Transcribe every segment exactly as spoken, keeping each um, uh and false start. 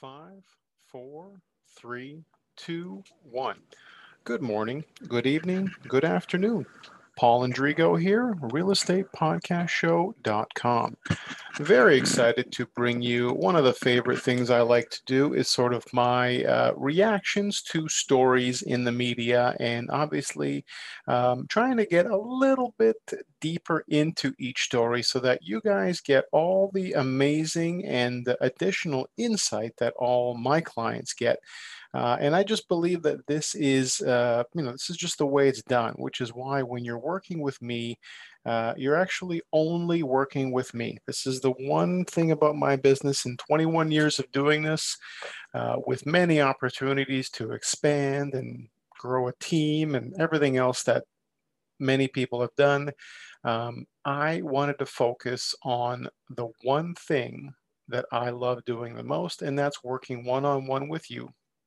Five, four, three, two, one. Good morning, good evening, good afternoon. Paul Andrigo here, real estate podcast show dot com. Very excited to bring you one of the favorite things I like to do is sort of my uh, reactions to stories in the media, and obviously um, trying to get a little bit deeper into each story so that you guys get all the amazing and the additional insight that all my clients get. Uh, and I just believe that this is, uh, you know, this is just the way it's done, which is why when you're working with me, uh, you're actually only working with me. This is the one thing about my business in twenty-one years of doing this, uh, with many opportunities to expand and grow a team and everything else that many people have done. Um, I wanted to focus on the one thing that I love doing the most, and that's working one on one with you.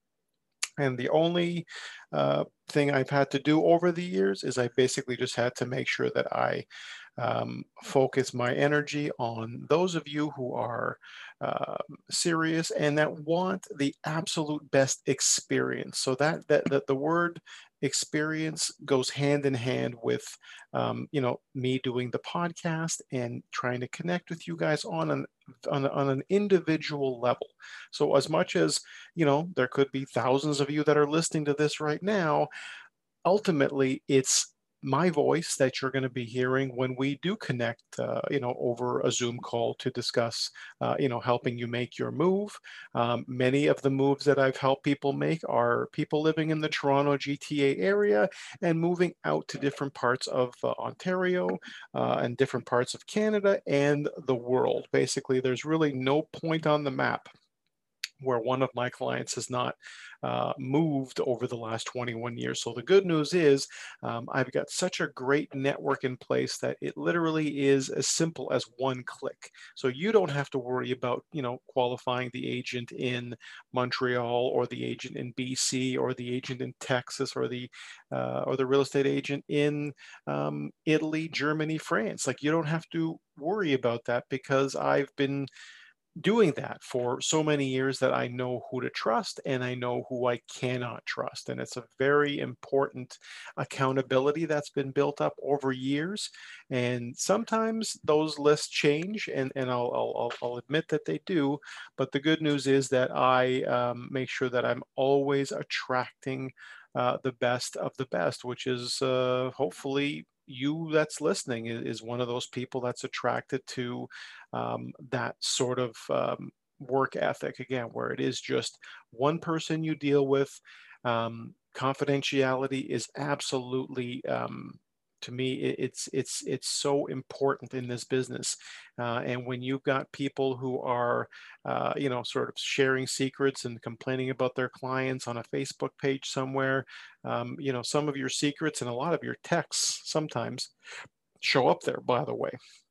And the only uh, thing I've had to do over the years is I basically just had to make sure that I um, focus my energy on those of you who are uh, serious and that want the absolute best experience. So that that, that the word experience goes hand in hand with um, you know me doing the podcast and trying to connect with you guys on an on, a- on an individual level. So as much as you know, there could be thousands of you that are listening to this right now. Ultimately, it's my voice that you're going to be hearing when we do connect, uh, you know, over a Zoom call to discuss, uh, you know, helping you make your move. Um, many of the moves that I've helped people make are people living in the Toronto G T A area and moving out to different parts of uh, Ontario uh, and different parts of Canada and the world. Basically, there's really no point on the map where one of my clients has not uh, moved over the last twenty-one years. So the good news is um, I've got such a great network in place that it literally is as simple as one click. So you don't have to worry about, you know, qualifying the agent in Montreal or the agent in B C or the agent in Texas or the uh, or the real estate agent in um, Italy, Germany, France. Like you don't have to worry about that because I've been doing that for so many years that I know who to trust and I know who I cannot trust. And it's a very important accountability that's been built up over years. And sometimes those lists change, and, and I'll, I'll, I'll admit that they do. But the good news is that I um, make sure that I'm always attracting uh, the best of the best, which is uh, hopefully you that's listening is, is one of those people that's attracted to um, that sort of um, work ethic again, where it is just one person you deal with. Um, confidentiality is absolutely um, to me it's it's it's so important in this business, uh, and when you've got people who are uh, you know sort of sharing secrets and complaining about their clients on a Facebook page somewhere, um, you know some of your secrets and a lot of your texts sometimes show up there, by the way.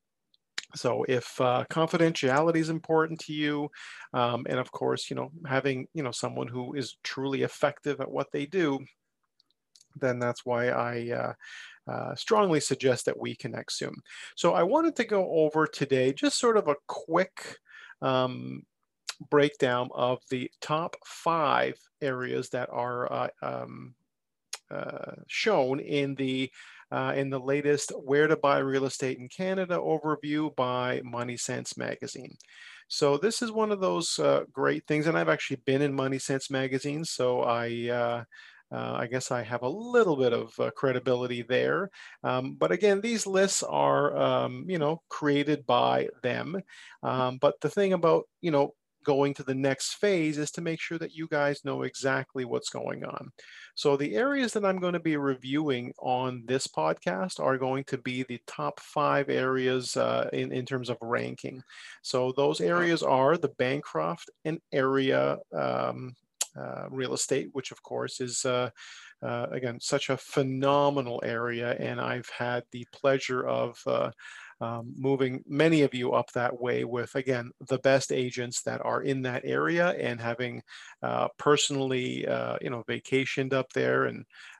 So if uh, confidentiality is important to you, um, and of course, you know, having, you know, someone who is truly effective at what they do, then that's why I uh, uh, strongly suggest that we connect soon. So I wanted to go over today just sort of a quick um, breakdown of the top five areas that are uh, um, uh, shown in the uh, in the latest Where to Buy Real Estate in Canada overview by Money Sense magazine. So this is one of those uh, great things, and I've actually been in Money Sense magazine, so I. Uh, uh, I guess I have a little bit of uh, credibility there. Um, but again, these lists are, um, you know, created by them. Um, but the thing about, you know, going to the next phase is to make sure that you guys know exactly what's going on. So the areas that I'm going to be reviewing on this podcast are going to be the top five areas uh, in, in terms of ranking. So those areas are the Bancroft and area um, uh, real estate, which of course is uh, uh, again such a phenomenal area, and I've had the pleasure of uh, um, moving many of you up that way with, again, the best agents that are in that area, and having uh, personally, uh, you know, vacationed up there and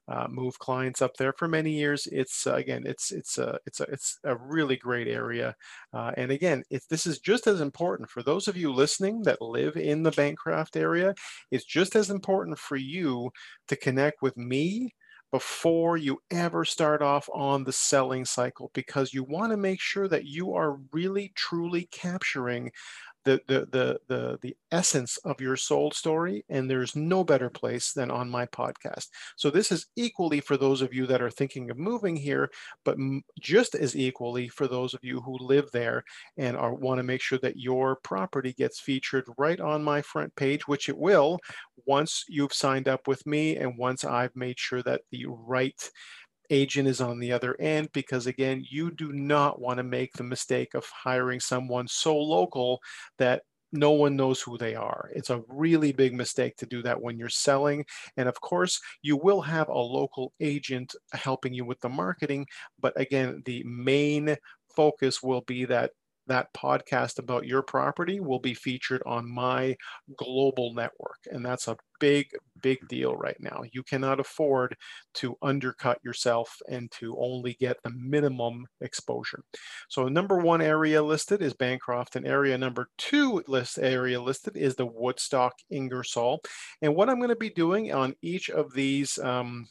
uh, move clients up there for many years. It's uh, again, it's it's a it's a it's a really great area. Uh, and again, if this is just as important for those of you listening that live in the Bancroft area, it's just as important for you to connect with me before you ever start off on the selling cycle, because you want to make sure that you are really truly capturing the, the the the the essence of your sold story, and there's no better place than on my podcast. So this is equally for those of you that are thinking of moving here, but just as equally for those of you who live there and are want to make sure that your property gets featured right on my front page, which it will once you've signed up with me and once I've made sure that the right agent is on the other end. Because again, you do not want to make the mistake of hiring someone so local that no one knows who they are. It's a really big mistake to do that when you're selling. And of course, you will have a local agent helping you with the marketing, but again, the main focus will be that that podcast about your property will be featured on my global network. And that's a big, big deal right now. You cannot afford to undercut yourself and to only get the minimum exposure. So number one area listed is Bancroft, and area number two list area listed is the Woodstock Ingersoll. And what I'm going to be doing on each of these um,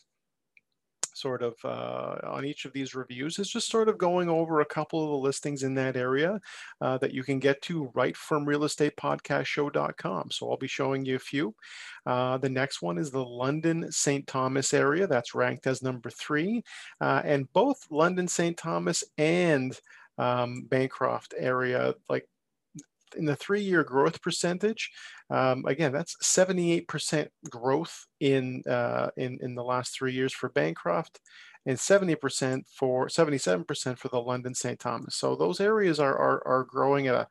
sort of uh, on each of these reviews is just sort of going over a couple of the listings in that area uh, that you can get to right from real estate podcast show dot com. So I'll be showing you a few. Uh, the next one is the London Saint Thomas area. That's ranked as number three. Uh, and both London Saint Thomas and um, Bancroft area, like in the three-year growth percentage, um, again, that's seventy-eight percent growth in, uh, in in the last three years for Bancroft, and seventy percent for seventy-seven percent for the London Saint Thomas. So those areas are are, are growing at a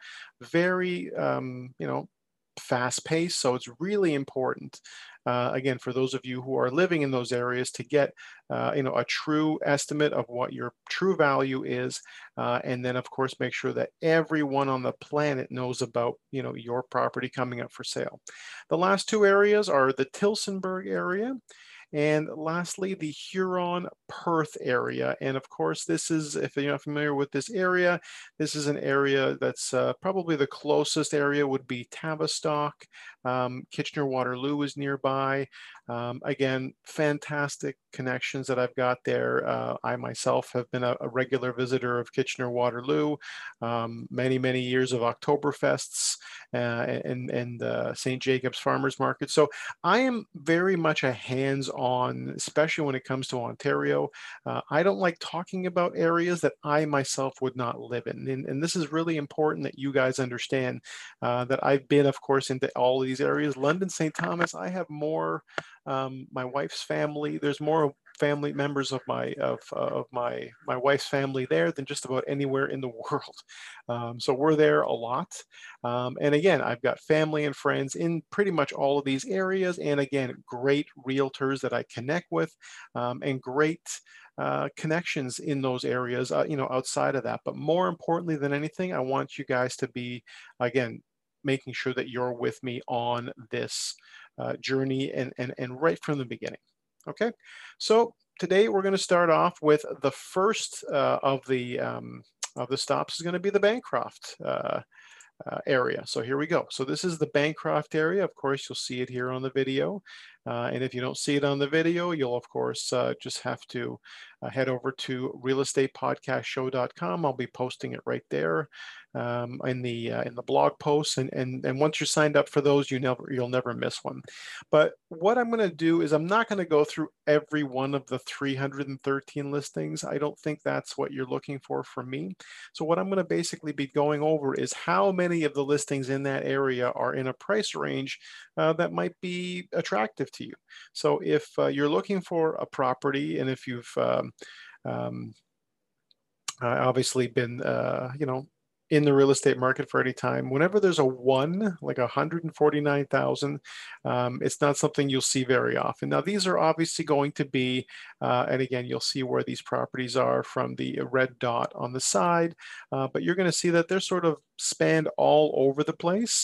very um, you know fast pace. So it's really important. Uh, again, for those of you who are living in those areas, to get uh, you know a true estimate of what your true value is, uh, and then of course make sure that everyone on the planet knows about you know your property coming up for sale. The last two areas are the Tillsonburg area, and lastly, the Huron Perth area. And of course, this is, if you're not familiar with this area, this is an area that's uh, probably the closest area would be Tavistock. Um, Kitchener-Waterloo is nearby. Um, again, fantastic connections that I've got there. Uh, I myself have been a, a regular visitor of Kitchener-Waterloo, um, many, many years of Oktoberfests uh, and, and uh, Saint Jacobs Farmers Market. So I am very much a hands-on, especially when it comes to Ontario. Uh, I don't like talking about areas that I myself would not live in. And, and this is really important that you guys understand uh, that I've been, of course, into all these areas. London Saint Thomas, I have more, um, my wife's family, there's more family members of my of, uh, of my my wife's family there than just about anywhere in the world. Um, so we're there a lot. Um, and again, I've got family and friends in pretty much all of these areas. And again, great realtors that I connect with, um, and great uh, connections in those areas, uh, you know, outside of that. But more importantly than anything, I want you guys to be, again, making sure that you're with me on this uh, journey and, and, and right from the beginning. Okay, so today we're going to start off with the first uh, of the um, of the stops is going to be the Bancroft uh, uh, area. So here we go. So this is the Bancroft area. Of course, you'll see it here on the video. Uh, and if you don't see it on the video, you'll of course uh, just have to uh, head over to real estate podcast show dot com. I'll be posting it right there um, in the uh, in the blog posts. And, and and once you're signed up for those, you never you'll never miss one. But what I'm going to do is I'm not going to go through every one of the three hundred thirteen listings. I don't think that's what you're looking for from me. So what I'm going to basically be going over is how many of the listings in that area are in a price range uh, that might be attractive to you. So if uh, you're looking for a property, and if you've um, um, uh, obviously been, uh, you know, in the real estate market for any time, whenever there's a one, like one hundred forty-nine thousand, um, it's not something you'll see very often. Now, these are obviously going to be, uh, and again, you'll see where these properties are from the red dot on the side, uh, but you're going to see that they're sort of spanned all over the place.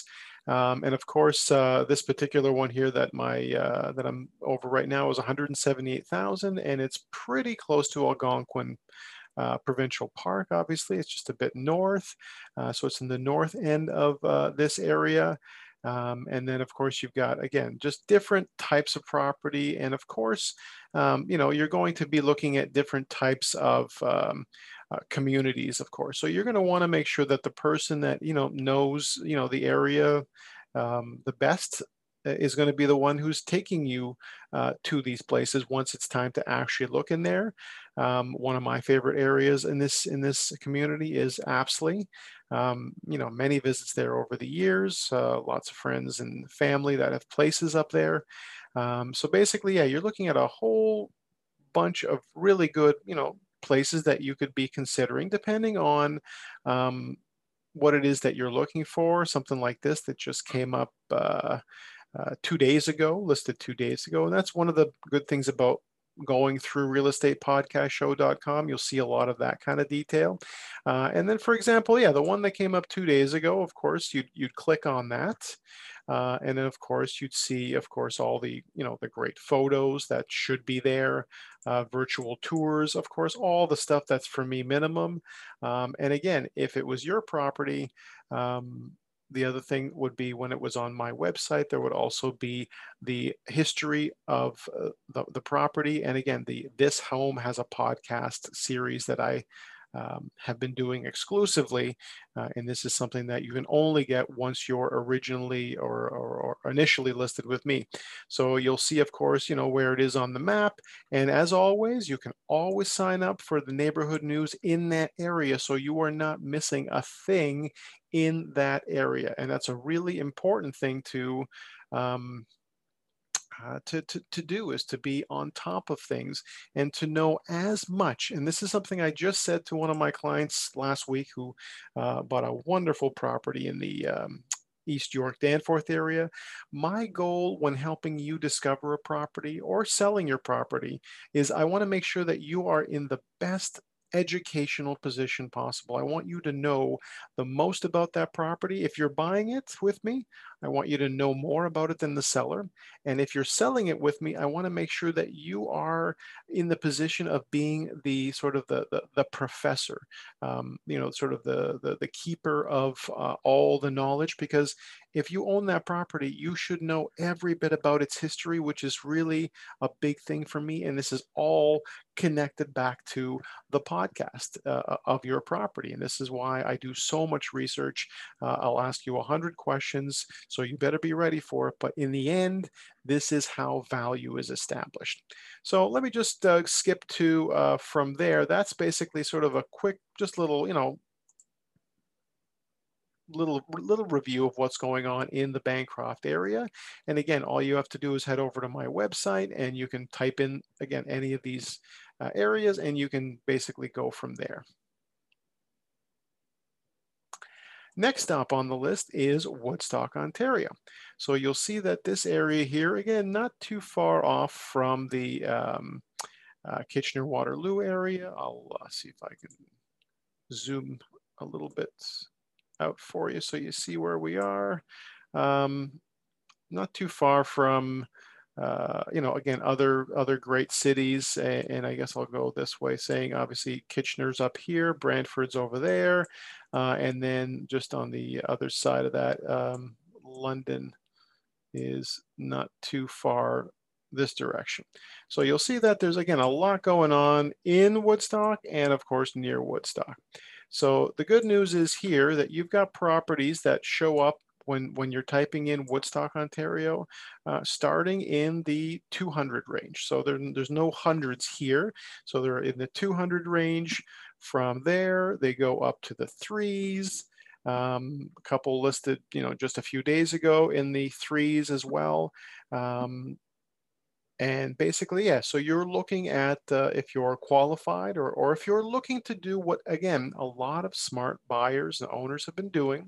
Um, and of course, uh, this particular one here that my uh, that I'm over right now is one hundred seventy-eight thousand, and it's pretty close to Algonquin uh, Provincial Park. Obviously, it's just a bit north, uh, so it's in the north end of uh, this area. Um, and then, of course, you've got, again, just different types of property. And of course, um, you know, you're going to be looking at different types of um, uh, communities, of course. So you're going to want to make sure that the person that, you know, knows, you know, the area um, the best uh, is going to be the one who's taking you uh, to these places once it's time to actually look in there. Um, one of my favorite areas in this in this community is Apsley. Um, you know, many visits there over the years, uh, lots of friends and family that have places up there. Um, so basically, yeah, you're looking at a whole bunch of really good, you know, places that you could be considering depending on um, what it is that you're looking for. Something like this that just came up uh, uh, two days ago, listed two days ago. And that's one of the good things about going through real estate podcast show dot com. You'll see a lot of that kind of detail. Uh, and then, for example, yeah, the one that came up two days ago, of course, you'd, you'd click on that. Uh, and then, of course, you'd see, of course, all the, you know, the great photos that should be there, uh, virtual tours, of course, all the stuff that's for me minimum. Um, and again, if it was your property, um, the other thing would be when it was on my website, there would also be the history of uh, the, the property. And again, the This Home Has a Podcast series that I um, have been doing exclusively. Uh, and this is something that you can only get once you're originally or, or, or initially listed with me. So you'll see, of course, you know, where it is on the map. And as always, you can always sign up for the neighborhood news in that area so you are not missing a thing in that area. And that's a really important thing to um, uh, to, to, to do, is to be on top of things and to know as much. And this is something I just said to one of my clients last week who uh, bought a wonderful property in the um, East York Danforth area. My goal when helping you discover a property or selling your property is I want to make sure that you are in the best educational position possible. I want you to know the most about that property. If you're buying it with me, I want you to know more about it than the seller. And if you're selling it with me, I want to make sure that you are in the position of being the sort of the the, the professor, um, you know, sort of the the, the keeper of uh, all the knowledge. Because if you own that property, you should know every bit about its history, which is really a big thing for me. And this is all connected back to the podcast uh, of your property. And this is why I do so much research. Uh, I'll ask you a hundred questions, so you better be ready for it. But in the end, this is how value is established. So let me just uh, skip to uh, from there. That's basically sort of a quick, just little, you know, little little review of what's going on in the Bancroft area. And again, all you have to do is head over to my website and you can type in, again, any of these uh, areas, and you can basically go from there. Next up on the list is Woodstock, Ontario. So you'll see that this area here, again, not too far off from the um, uh, Kitchener-Waterloo area. I'll uh, see if I can zoom a little bit out for you so you see where we are. Um, not too far from, uh, you know, again, other other great cities. And, and I guess I'll go this way, saying obviously Kitchener's up here, Brantford's over there. Uh, and then just on the other side of that, um, London is not too far this direction. So you'll see that there's, again, a lot going on in Woodstock and of course near Woodstock. So the good news is here that you've got properties that show up when, when you're typing in Woodstock, Ontario, uh, starting in the two hundred range. So there, there's no hundreds here. So they're in the two hundred range. From there, they go up to the threes. Um, a couple listed, you know, just a few days ago in the threes as well. Um, And basically, yeah, so you're looking at uh, if you're qualified or, or if you're looking to do what, again, a lot of smart buyers and owners have been doing,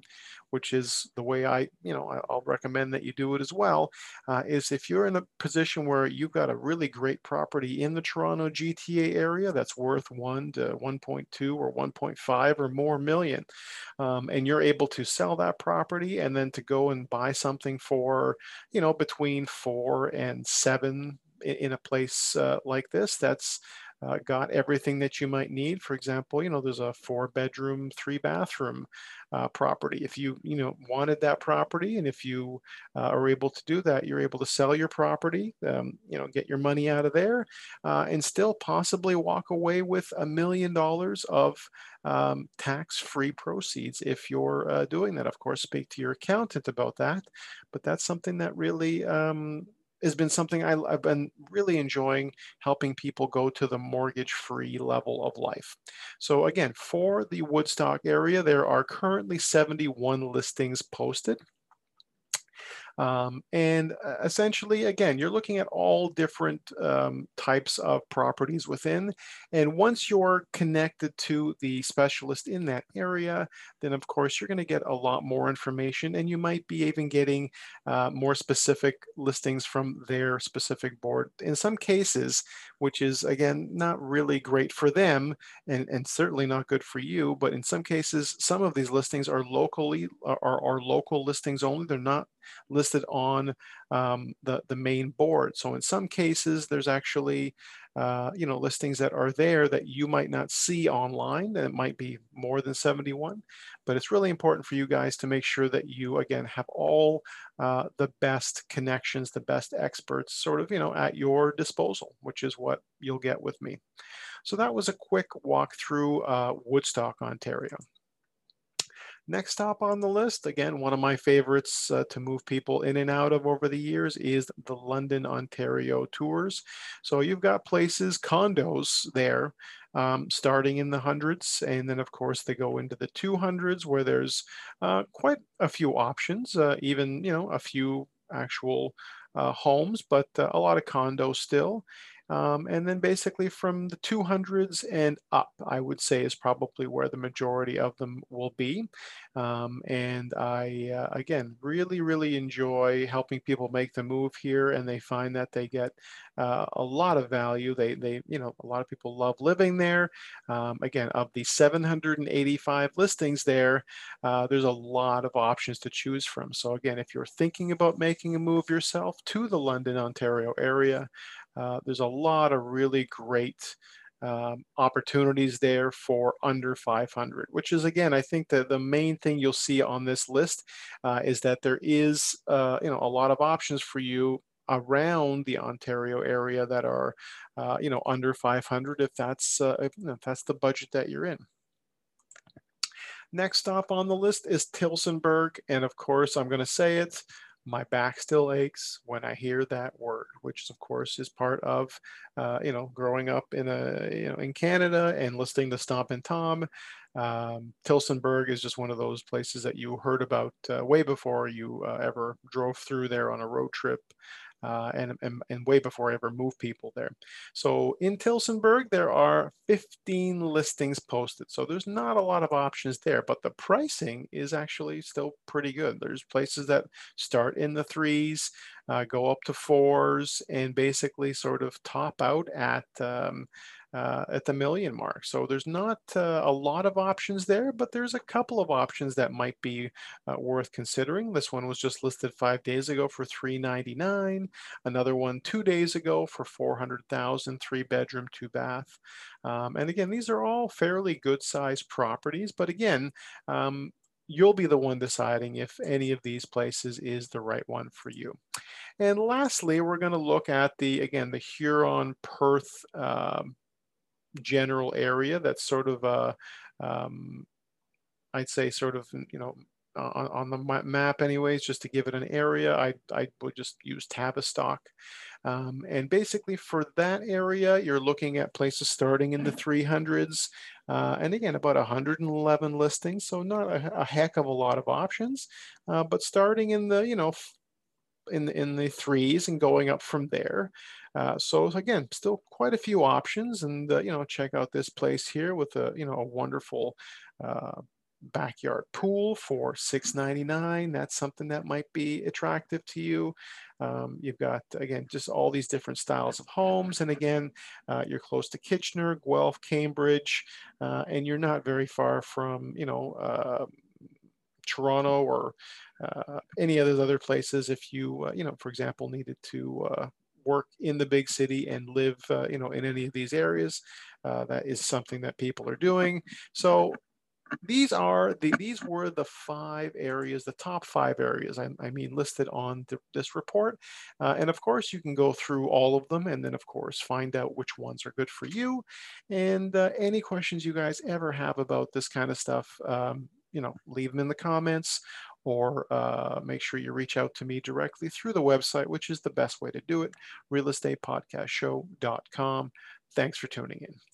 which is the way I, you know, I- I'll recommend that you do it as well, uh, is if you're in a position where you've got a really great property in the Toronto G T A area that's worth one to one point two or one point five or more million, um, and you're able to sell that property and then to go and buy something for, you know, between four and seven in, in a place uh, like this, that's uh, got everything that you might need. For example, you know, there's a four bedroom, three bathroom uh, property. If you, you know, wanted that property, and if you uh, are able to do that, you're able to sell your property, um, you know, get your money out of there, uh, and still possibly walk away with a million dollars of um, tax-free proceeds if you're uh, doing that. Of course, speak to your accountant about that, but that's something that really um, has been something I, I've been really enjoying, helping people go to the mortgage-free level of life. So again, for the Woodstock area, there are currently seventy-one listings posted. Um, and uh, essentially, again, you're looking at all different um, types of properties within. And once you're connected to the specialist in that area, then of course you're going to get a lot more information, and you might be even getting uh, more specific listings from their specific board. In some cases, which is again not really great for them, and, and certainly not good for you, but in some cases, some of these listings are locally are, are local listings only. They're not listed on um, the, the main board. So in some cases, there's actually, uh, you know, listings that are there that you might not see online, and it might be more than seventy-one. But it's really important for you guys to make sure that you, again, have all uh, the best connections, the best experts sort of, you know, at your disposal, which is what you'll get with me. So that was a quick walk through uh, Woodstock, Ontario. Next stop on the list, again, one of my favorites uh, to move people in and out of over the years is the London, Ontario tours. So you've got places, condos there, um, starting in the hundreds, and then of course they go into the two hundreds where there's uh, quite a few options, uh, even, you know, a few actual uh, homes, but uh, a lot of condos still. Um, and then basically from the two hundreds and up, I would say is probably where the majority of them will be. Um, and I, uh, again, really, really enjoy helping people make the move here, and they find that they get uh, a lot of value. They, they, you know, a lot of people love living there. Um, again, of the seven hundred eighty-five listings there, uh, there's a lot of options to choose from. So again, if you're thinking about making a move yourself to the London, Ontario area, uh, there's a lot of really great um, opportunities there for under five hundred, which is, again, I think that the main thing you'll see on this list uh, is that there is, uh, you know, a lot of options for you around the Ontario area that are, uh, you know, under five hundred, if that's, uh, if, you know, if that's the budget that you're in. Next stop on the list is Tillsonburg, and of course, I'm going to say it, my back still aches when I hear that word, which of course is part of, uh, you know, growing up in a, you know, in Canada and listening to Stompin' Tom. Um, Tillsonburg is just one of those places that you heard about uh, way before you uh, ever drove through there on a road trip. Uh, and, and, and way before I ever moved people there. So in Tillsonburg, there are fifteen listings posted. So there's not a lot of options there, but the pricing is actually still pretty good. There's places that start in the threes, uh, go up to fours, and basically sort of top out at um, uh, at the million mark. So there's not uh, a lot of options there, but there's a couple of options that might be uh, worth considering. This one was just listed five days ago for three ninety-nine. Another one two days ago for four hundred thousand, three bedroom, two bath. Um, and again, these are all fairly good sized properties, but again, um, you'll be the one deciding if any of these places is the right one for you. And lastly, we're going to look at the, again, the Huron Perth um, general area. That's sort of a, um, I'd say sort of, you know, on, on the map anyways, just to give it an area, I, I would just use Tavistock. Um, and basically for that area, you're looking at places starting in the three hundreds. Uh, and again, about one hundred eleven listings. So not a, a heck of a lot of options, uh, but starting in the, you know, in the, in the threes and going up from there. Uh, so again, still quite a few options, and uh, you know, check out this place here with a, you know, a wonderful uh, backyard pool for six ninety-nine. That's something that might be attractive to you. Um, you've got, again, just all these different styles of homes. And again, uh, you're close to Kitchener, Guelph, Cambridge, uh, and you're not very far from, you know, uh, Toronto or uh, any of those other places. If you, uh, you know, for example, needed to uh, work in the big city and live, uh, you know, in any of these areas, uh, that is something that people are doing. So these are the these were the five areas, the top five areas, I, I mean, listed on the, this report. Uh, and of course, you can go through all of them and then, of course, find out which ones are good for you. And uh, any questions you guys ever have about this kind of stuff, um, you know, leave them in the comments, or uh, make sure you reach out to me directly through the website, which is the best way to do it, real estate podcast show dot com. Thanks for tuning in.